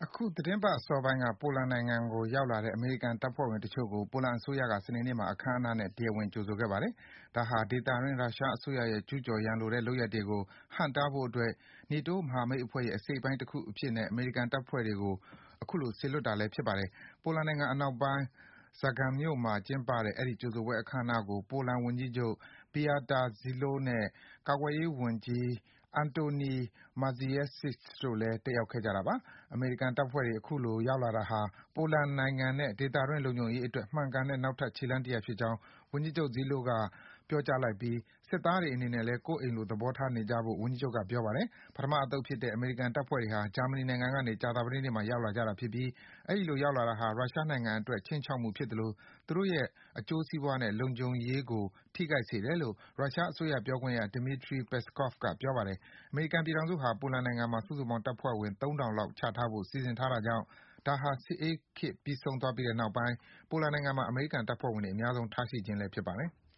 အခုသီတင်းပတ်အစောပိုင်းက ပိုလန်နိုင်ငံကိုရောက်လာတဲ့ အမေရိကန်တပ်ဖွဲ့ဝင်တချို့ကို ပိုလန်အစိုးရက စနေနေ့မှာ အခမ်းအနားနဲ့ တရားဝင် ကြိုဆိုခဲ့ပါတယ်။ ဒါဟာ ဒေသတွင်း ရုရှားအစိုးရရဲ့ ကျူးကျော် ရန်လိုတဲ့ လုပ်ရပ်တွေကို ဟန့်တားဖို့အတွက် နေတိုးမဟာမိတ်အဖွဲ့ရဲ့ အစိတ်အပိုင်းတခုအဖြစ်နဲ့ အမေရိကန်တပ်ဖွဲ့တွေကို အခုလို စေလွှတ်တာလည်း ဖြစ်ပါတယ်။ ပိုလန်နိုင်ငံအနောက်ပိုင်း Zagreb မြို့မှာ ကျင်းပတဲ့ အဲဒီ ကြိုဆိုပွဲ အခမ်းအနားကို ပိုလန်ဝန်ကြီးချုပ် Beata Szydło နဲ့ ကာကွယ်ရေးဝန်ကြီး Antoni Maciejewski တို့လည်း တက်ရောက်ခဲ့ကြတာပါ။ အမေရိကန်တပ်ဖွဲ့တွေ အခုလို ရောက်လာတာဟာ ပိုလန်နိုင်ငံနဲ့ ဒေသတွင်း လုံခြုံရေးအတွက် မှန်ကန်တဲ့ နောက်ထပ် ခြေလှမ်းတရပ်ဖြစ်ကြောင်း ဝန်ကြီးချုပ် Szydło က ပြောကြားလိုက်ပြီး စစ်သားတွေအနေနဲ့လည်း ကိုယ့်အိမ်လို သဘောထားနေကြဖို့ ဝန်ကြီးချုပ်က ပြောပါတယ်။ ပထမအသုတ်ဖြစ်တဲ့ အမေရိကန်တပ်ဖွဲ့တွေဟာ ဂျာမနီနိုင်ငံကနေ ကြာသပတေးနေ့မှာ ရောက်လာကြတာဖြစ်ပြီး အဲဒီလို ရောက်လာတာဟာ ရုရှားနိုင်ငံအတွက် ခြိမ်းခြောက်မှုဖြစ်သလို သူတို့ရဲ့ အကျိုးစီးပွားနဲ့ လုံခြုံရေးကို ထိခိုက်စေတယ်လို့ ရုရှားအစိုးရပြောခွင့်ရ Dmitry Peskov က ပြောပါတယ်။ အမေရိကန်ပြည်ထောင်စုဟာ ပိုလန်နိုင်ငံမှာ စုစုပေါင်း တပ်ဖွဲ့ဝင် ၃,၀၀၀ လောက် ချထားဖို့ စီစဉ်ထားတာကြောင့် ဒါဟာ စစ်အေးခေတ် ပြီးဆုံးသွားပြီးတဲ့နောက်ပိုင်း ပိုလန်နိုင်ငံမှာ အမေရိကန်တပ်ဖွဲ့ဝင်တွေ အများဆုံး ထားရှိခြင်းလည်း ဖြစ်ပါတယ်။